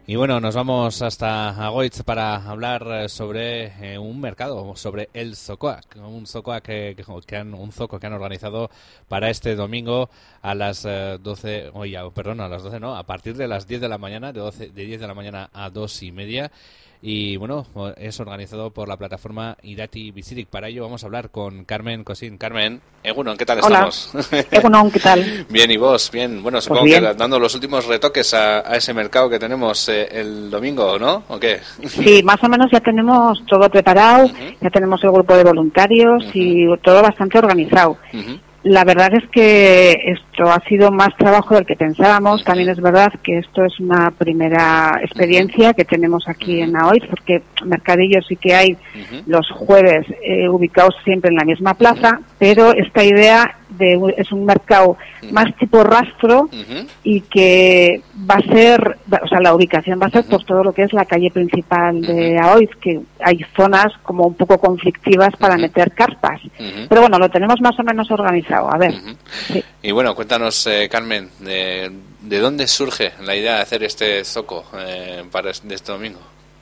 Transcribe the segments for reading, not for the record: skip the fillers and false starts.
Y bueno, nos vamos hasta Agoitz para hablar sobre un mercado, sobre el Zocoac, un Zocoac un zoco que han organizado para este domingo a las 12, a las 12 no, a partir de las 10 de la mañana, de 10 de la mañana a 2:30. Y bueno, es organizado por la plataforma Irati Bizirik. Para ello vamos a hablar con Carmen Cosín. Carmen, Egunon, ¿qué tal estamos? Hola, Egunon, ¿qué tal? Bien, ¿y vos? Bien. Bueno, supongo pues bien. que dando los últimos retoques a ese mercado que tenemos el domingo, ¿no? ¿O qué? Sí, más o menos ya tenemos todo preparado, ya tenemos el grupo de voluntarios y todo bastante organizado. La verdad es que esto ha sido más trabajo del que pensábamos. También es verdad que esto es una primera experiencia que tenemos aquí en Aoiz, porque mercadillos sí que hay los jueves ubicados siempre en la misma plaza, pero esta idea es un mercado más tipo rastro y que va a ser, o sea, la ubicación va a ser por todo lo que es la calle principal de Aoiz, que hay zonas como un poco conflictivas para meter carpas. Pero bueno, lo tenemos más o menos organizado. A ver. Sí. Y bueno, cuéntanos, Carmen, ¿de dónde surge la idea de hacer este zoco para este domingo?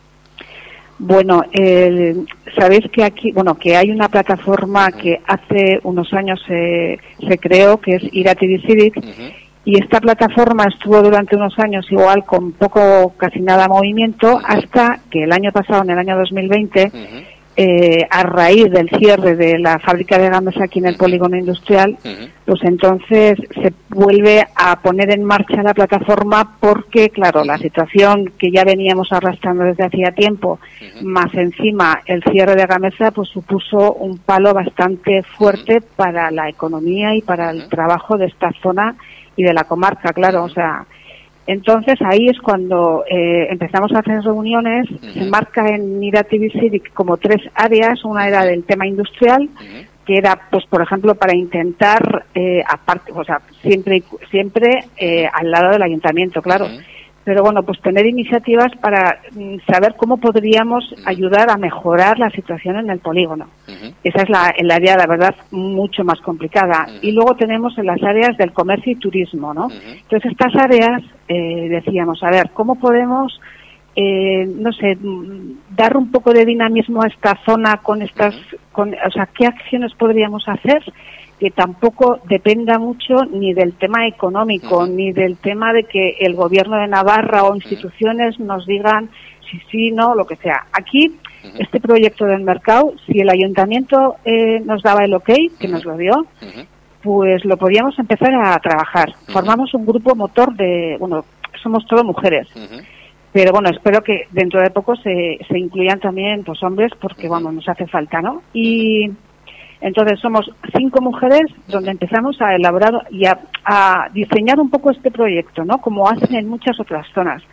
Bueno, sabéis que aquí, que hay una plataforma que hace unos años se creó, que es Irati Bizirik, y esta plataforma estuvo durante unos años igual con casi nada movimiento, hasta que el año pasado, en el año 2020, a raíz del cierre de la fábrica de Gamesa aquí en el polígono industrial, pues entonces se vuelve a poner en marcha la plataforma porque, claro, la situación que ya veníamos arrastrando desde hacía tiempo, más encima el cierre de Gamesa, pues supuso un palo bastante fuerte para la economía y para el trabajo de esta zona y de la comarca, claro, o sea. Entonces ahí es cuando empezamos a hacer reuniones. Se marca en Irati Bizirik como 3 áreas. Una era del tema industrial, que era, pues por ejemplo, para intentar, aparte, o sea, siempre al lado del ayuntamiento, claro. Pero bueno, pues tener iniciativas para saber cómo podríamos ayudar a mejorar la situación en el polígono. Esa es el área, la verdad, mucho más complicada. Y luego tenemos en las áreas del comercio y turismo, ¿no? Entonces estas áreas, decíamos, a ver, ¿cómo podemos, no sé, dar un poco de dinamismo a esta zona o sea, qué acciones podríamos hacer que tampoco dependa mucho ni del tema económico, ni del tema de que el gobierno de Navarra o instituciones nos digan si sí, no, lo que sea. Aquí, este proyecto del mercado, si el ayuntamiento nos daba el ok, que nos lo dio, pues lo podíamos empezar a trabajar. Formamos un grupo motor somos todo mujeres. Pero bueno, espero que dentro de poco se incluyan también pues hombres, porque nos hace falta, ¿no? Y entonces somos 5 mujeres donde empezamos a elaborar y a diseñar un poco este proyecto, ¿no? Como hacen en muchas otras zonas.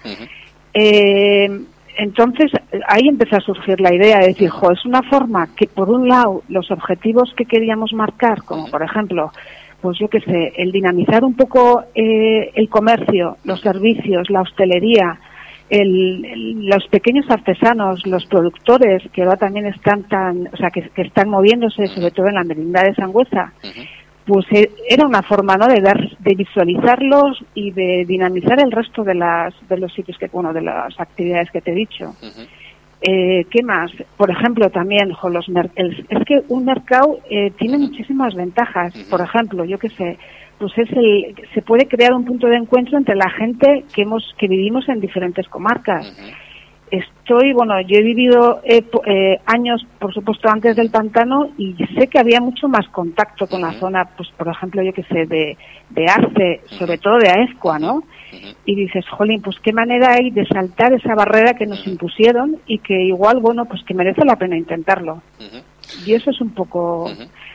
Entonces ahí empezó a surgir la idea de decir, es una forma que por un lado los objetivos que queríamos marcar, como por ejemplo, pues yo qué sé, el dinamizar un poco el comercio, los servicios, la hostelería, los pequeños artesanos, los productores que ahora también están que están moviéndose, sobre todo en la merindad de Sangüesa, pues era una forma, ¿no?, de visualizarlos y de dinamizar el resto de los sitios de las actividades que te he dicho. ¿Qué más? Por ejemplo, también es que un mercado tiene muchísimas ventajas. Por ejemplo, yo qué sé, pues se puede crear un punto de encuentro entre la gente que vivimos en diferentes comarcas. Yo he vivido años, por supuesto, antes del pantano, y sé que había mucho más contacto con la zona, pues por ejemplo, yo qué sé, de Arce, sobre todo de Aezkoa, ¿no? Y dices, jolín, pues qué manera hay de saltar esa barrera que nos impusieron y que igual, pues que merece la pena intentarlo. Y eso es un poco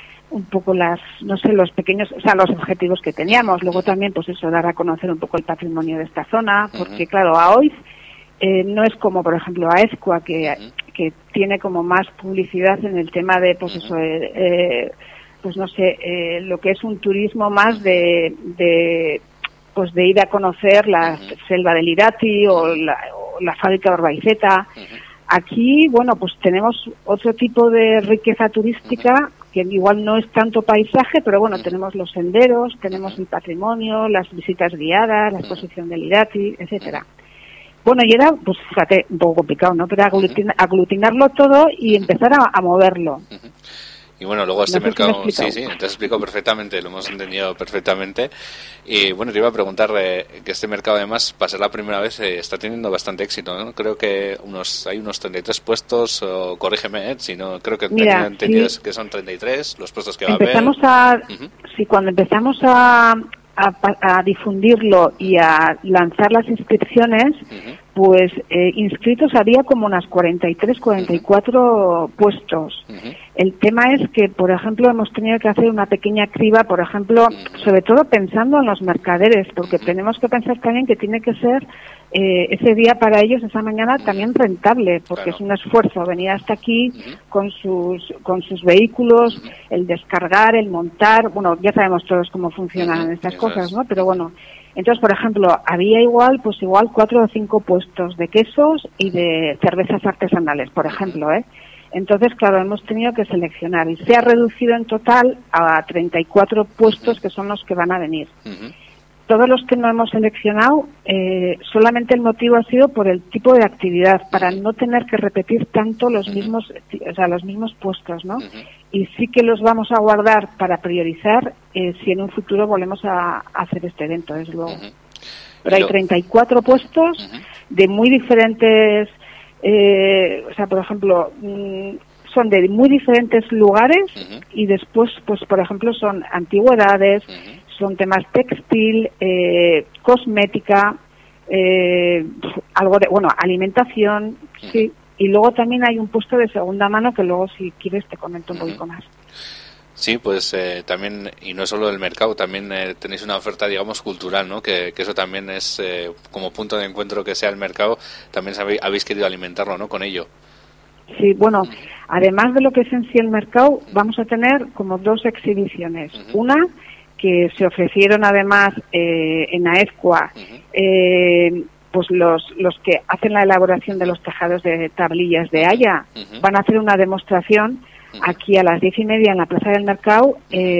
los pequeños, o sea, los objetivos que teníamos. Luego también, pues eso, dar a conocer un poco el patrimonio de esta zona, porque claro, Aoiz no es como, por ejemplo, Aezkoa, que tiene como más publicidad en el tema de, pues eso, pues no sé, lo que es un turismo más de ir a conocer la selva del Irati o la fábrica de Orbaizeta. Aquí, pues tenemos otro tipo de riqueza turística que igual no es tanto paisaje, pero tenemos los senderos, tenemos el patrimonio, las visitas guiadas, la exposición del Irati, etcétera. Bueno, y era, pues fíjate, un poco complicado, ¿no? Pero aglutinarlo todo y empezar a moverlo. Y bueno, luego este mercado, sí, te explico perfectamente, lo hemos entendido perfectamente. Y bueno, te iba a preguntar que este mercado además, para ser la primera vez, está teniendo bastante éxito, ¿no? Creo que hay unos 33 puestos, o corrígeme, si no, creo que tenía entendido que son 33 los puestos que va a haber. Sí, cuando empezamos a difundirlo y a lanzar las inscripciones, pues inscritos había como unas 43, 44 puestos. El tema es que, por ejemplo, hemos tenido que hacer una pequeña criba, por ejemplo, sobre todo pensando en los mercaderes, porque tenemos que pensar también que tiene que ser ese día para ellos, esa mañana, también rentable, porque es un esfuerzo venir hasta aquí con sus vehículos, el descargar, el montar, bueno, ya sabemos todos cómo funcionan estas cosas, ¿no? Pero bueno, entonces, por ejemplo, había igual 4 o 5 puestos de quesos y de cervezas artesanales, por ejemplo, Entonces, claro, hemos tenido que seleccionar y se ha reducido en total a 34 puestos que son los que van a venir. Todos los que no hemos seleccionado, solamente el motivo ha sido por el tipo de actividad, para no tener que repetir tanto los mismos puestos, ¿no? Y sí que los vamos a guardar para priorizar si en un futuro volvemos a hacer este evento, desde luego. Pero hay 34 puestos de muy diferentes, por ejemplo, son de muy diferentes lugares y después, pues por ejemplo, son antigüedades, son temas textil, cosmética, algo de, alimentación, sí. Y luego también hay un puesto de segunda mano que luego, si quieres, te comento un poquito más. Sí, pues también, y no solo el mercado, también tenéis una oferta, digamos, cultural, ¿no? Que eso también es como punto de encuentro que sea el mercado, también habéis querido alimentarlo, ¿no? Con ello. Sí, bueno, además de lo que es en sí el mercado, vamos a tener como 2 exhibiciones. Una que se ofrecieron además en AEZCUA, pues los que hacen la elaboración de los tejados de tablillas de haya, van a hacer una demostración aquí a las 10:30 en la Plaza del Mercado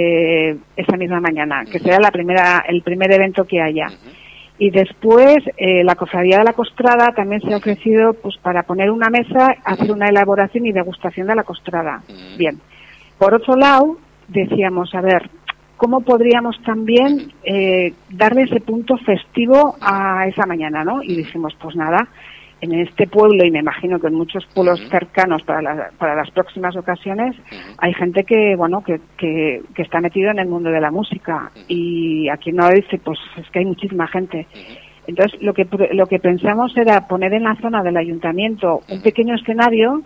esa misma mañana, que será el primer evento que haya. Y después la Cofradía de la Costrada también se ha ofrecido pues para poner una mesa, hacer una elaboración y degustación de la costrada. Bien. Por otro lado, decíamos, a ver, ¿cómo podríamos también darle ese punto festivo a esa mañana, ¿no? Y dijimos, pues nada, en este pueblo, y me imagino que en muchos pueblos cercanos para las próximas ocasiones, hay gente que está metido en el mundo de la música, y aquí no dice, pues es que hay muchísima gente. Entonces, lo que pensamos era poner en la zona del ayuntamiento un pequeño escenario.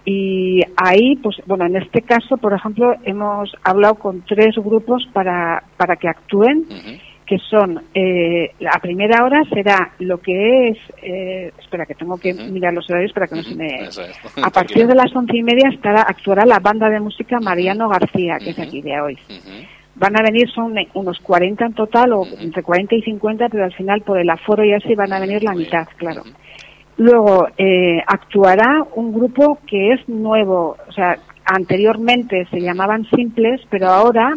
Y ahí, pues bueno, en este caso, por ejemplo, hemos hablado con 3 grupos para que actúen, que son, a primera hora será lo que es, espera que tengo que mirar los horarios para que no se me... A partir de las 11:30 actuará la banda de música Mariano García, que es aquí de hoy. Van a venir, son unos 40 en total, o entre 40 y 50, pero al final por el aforo y así van a venir la mitad, claro. Luego actuará un grupo que es nuevo, o sea, anteriormente se llamaban Simples, pero ahora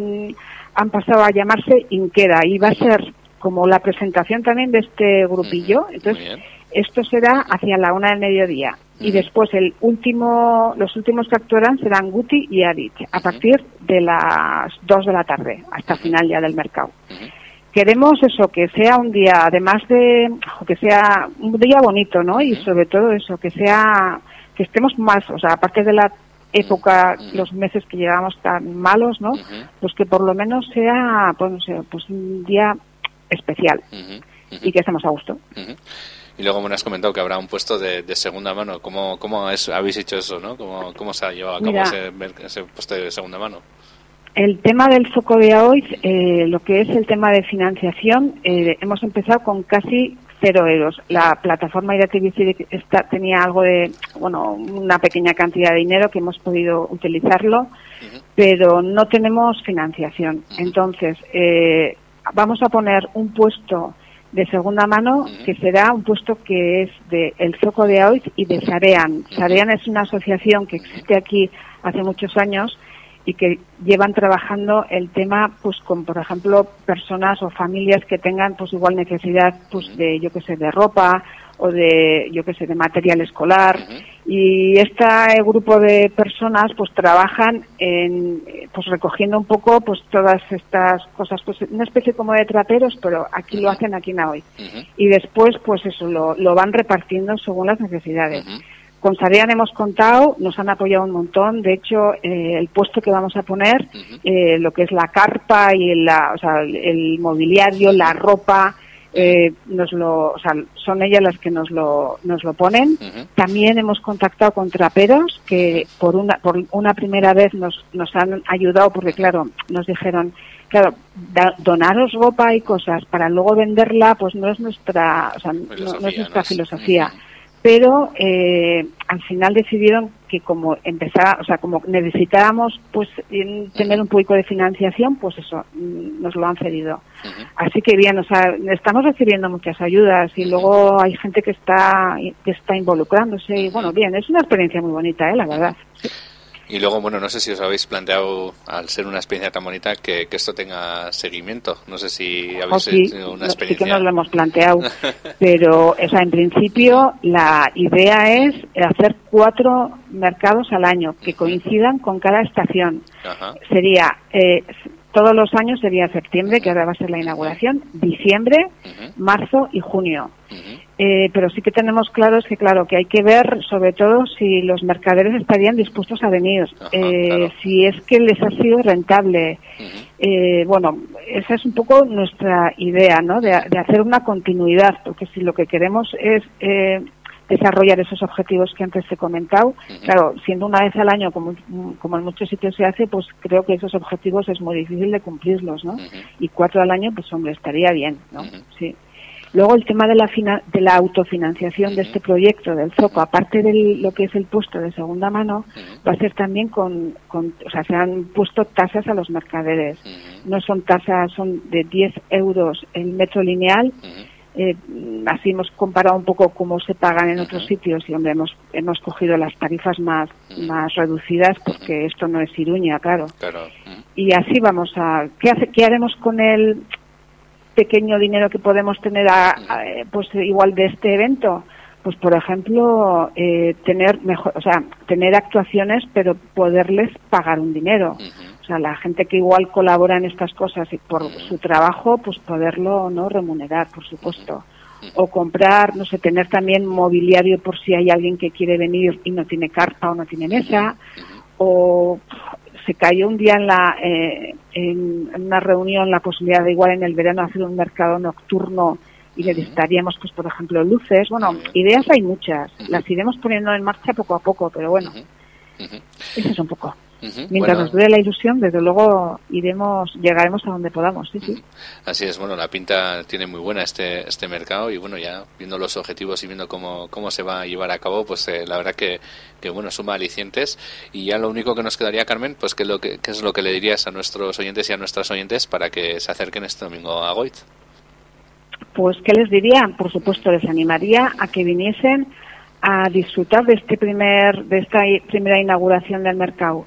han pasado a llamarse Inquera, y va a ser como la presentación también de este grupillo. Entonces, esto será hacia la 1 del mediodía. Y después los últimos que actuarán serán Guti y Adich, a partir de las 2 de la tarde, hasta final ya del mercado. Queremos eso, que sea un día, además de, que sea un día bonito, ¿no? Y sobre todo eso, que estemos más, o sea, aparte de la época, los meses que llevamos tan malos, ¿no? Pues que por lo menos sea, pues no sé, pues un día especial y que estemos a gusto. Y luego me has comentado que habrá un puesto de segunda mano. ¿Cómo habéis hecho eso, no? ¿Cómo se ha llevado a cabo ese puesto de segunda mano? El tema del Zoco de hoy, lo que es el tema de financiación, hemos empezado con casi 0 euros. La plataforma IRATV tenía algo de, una pequeña cantidad de dinero que hemos podido utilizarlo, pero no tenemos financiación. Entonces, vamos a poner un puesto de segunda mano, que será un puesto que es de el Zoco de hoy y de Sarean. Sarean es una asociación que existe aquí hace muchos años y que llevan trabajando el tema, pues con, por ejemplo, personas o familias que tengan, pues igual necesidad, pues de, yo qué sé, de ropa o de, yo qué sé, de material escolar. Y este grupo de personas pues trabajan pues recogiendo un poco pues todas estas cosas, pues una especie como de traperos, pero aquí lo hacen aquí en Agoiz. Y después pues eso lo van repartiendo según las necesidades. Con Sarean hemos contado, nos han apoyado un montón. De hecho, el puesto que vamos a poner, lo que es la carpa y el mobiliario, la ropa, son ellas las que nos lo ponen. También hemos contactado con traperos que por una primera vez nos han ayudado, porque claro, nos dijeron, claro, donaros ropa y cosas para luego venderla, pues no es nuestra filosofía. Pero al final decidieron que como necesitábamos pues tener un poco de financiación, pues eso, nos lo han cedido. Así que bien, estamos recibiendo muchas ayudas y luego hay gente que está involucrándose y bueno, bien, es una experiencia muy bonita, la verdad. Sí. Y luego, bueno, no sé si os habéis planteado, al ser una experiencia tan bonita, que esto tenga seguimiento. No sé si habéis tenido una experiencia. Sí que nos lo hemos planteado, pero en principio la idea es hacer 4 mercados al año que coincidan con cada estación. Sería, todos los años sería septiembre, que ahora va a ser la inauguración, diciembre, marzo y junio. Pero sí que tenemos que hay que ver sobre todo si los mercaderes estarían dispuestos a venir, claro. Si es que les ha sido rentable. Bueno, esa es un poco nuestra idea, ¿no? De hacer una continuidad, porque si lo que queremos es desarrollar esos objetivos que antes he comentado, claro, siendo una vez al año como en muchos sitios se hace, pues creo que esos objetivos es muy difícil de cumplirlos, ¿no? Y 4 al año, pues hombre, estaría bien, ¿no? Sí. Luego el tema de la autofinanciación de este proyecto del Zoco, aparte de lo que es el puesto de segunda mano, va a ser también se han puesto tasas a los mercaderes. No son tasas, son de 10 euros el metro lineal. Así hemos comparado un poco cómo se pagan en otros sitios y hombre, hemos cogido las tarifas más reducidas porque esto no es Iruña, claro. Y así vamos ¿qué haremos con el pequeño dinero que podemos tener pues igual de este evento? Pues por ejemplo tener actuaciones pero poderles pagar un dinero. O sea, la gente que igual colabora en estas cosas y por su trabajo, pues poderlo no remunerar, por supuesto. O comprar, no sé, tener también mobiliario por si hay alguien que quiere venir y no tiene carpa o no tiene mesa. O se cayó un día en una reunión la posibilidad de igual en el verano hacer un mercado nocturno y necesitaríamos, pues por ejemplo, luces. Bueno, ideas hay muchas. Las iremos poniendo en marcha poco a poco, pero bueno, eso es un poco. Mientras nos dure la ilusión, desde luego llegaremos a donde podamos, sí. Así es, bueno, la pinta tiene muy buena este mercado y bueno, ya viendo los objetivos y viendo cómo se va a llevar a cabo, pues la verdad que bueno, suma alicientes. Y ya lo único que nos quedaría, Carmen, pues ¿qué es lo que le dirías a nuestros oyentes y a nuestras oyentes para que se acerquen este domingo a Agoiz? Pues ¿qué les diría? Por supuesto, les animaría a que viniesen a disfrutar de esta primera inauguración del mercado.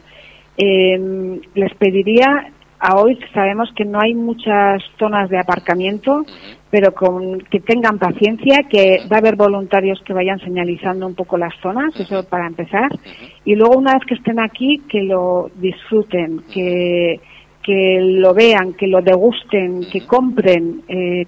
Les pediría, hoy sabemos que no hay muchas zonas de aparcamiento, pero que tengan paciencia, que va a haber voluntarios que vayan señalizando un poco las zonas, eso para empezar, y luego una vez que estén aquí, que lo disfruten, que lo vean, que lo degusten, que compren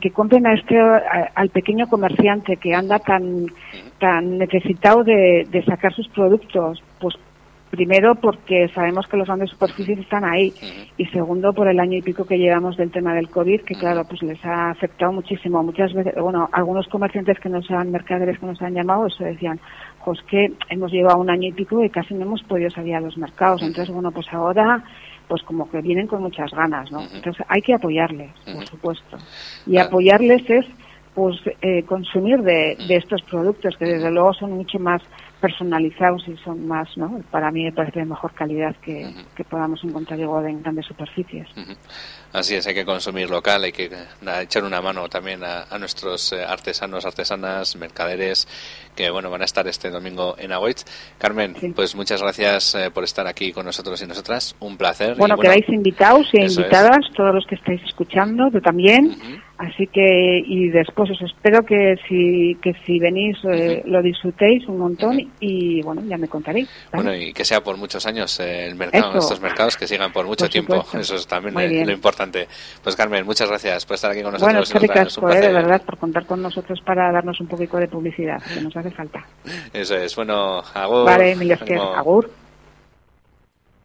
al pequeño comerciante que anda tan necesitado de sacar sus productos, pues primero porque sabemos que los grandes superficies están ahí y segundo por el año y pico que llevamos del tema del COVID, que claro, pues les ha afectado muchísimo. Muchas veces, bueno, algunos comerciantes mercaderes que nos han llamado, eso decían, pues que hemos llevado un año y pico y casi no hemos podido salir a los mercados. Entonces, bueno, pues ahora pues como que vienen con muchas ganas, ¿no? Entonces hay que apoyarles, por supuesto. Y apoyarles es pues consumir de estos productos que desde luego son mucho más personalizados y son más, ¿no? Para mí me parece de mejor calidad que podamos encontrar igual en grandes superficies. Así es, hay que consumir local, hay que echar una mano también a nuestros artesanos, artesanas, mercaderes que bueno van a estar este domingo en Agoitz. Carmen, pues muchas gracias por estar aquí con nosotros y nosotras, un placer. Bueno, quedáis invitados y invitadas, todos los que estáis escuchando, yo también. Así que, y después os espero que si venís lo disfrutéis un montón y bueno, ya me contaréis, ¿vale? Bueno, y que sea por muchos años el mercado, estos mercados que sigan por mucho tiempo, eso es también lo importante. Pues Carmen, muchas gracias por estar aquí con nosotros. Bueno, es que ricasco, de verdad, por contar con nosotros para darnos un poquito de publicidad, que nos hace falta. Eso es, bueno, agur. Vale, mil esker, agur.